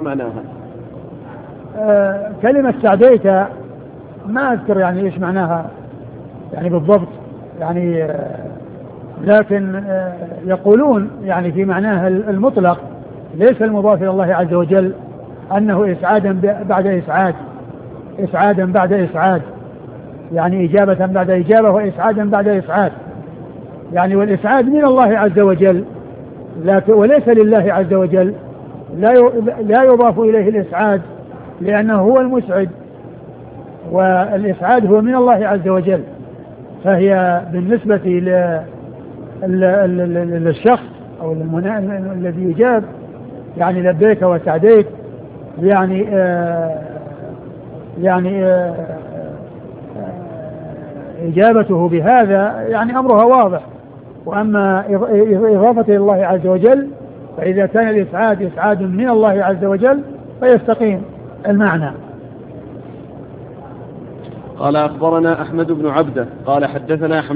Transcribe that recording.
معناها؟ كلمة سعديك ما أذكر يعني إيش معناها يعني بالضبط يعني، لكن يقولون يعني في معناها المطلق ليس المضاف إلى الله عز وجل أنه إسعادا بعد إسعاد، إسعادا بعد إسعاد، يعني إجابة بعد إجابة وإسعادا بعد إسعاد يعني، والإسعاد من الله عز وجل لكن وليس لله عز وجل، لا يضاف إليه الإسعاد لأنه هو المسعد، والإسعاد هو من الله عز وجل. فهي بالنسبة للشخص أو الذي يجاب يعني لبيك وسعديك يعني إجابته بهذا يعني أمرها واضح. وأما إضافة الله عز وجل فإذا كان الإسعاد إسعاد من الله عز وجل فيستقيم المعنى. قال أخبرنا أحمد بن عبده قال حدثنا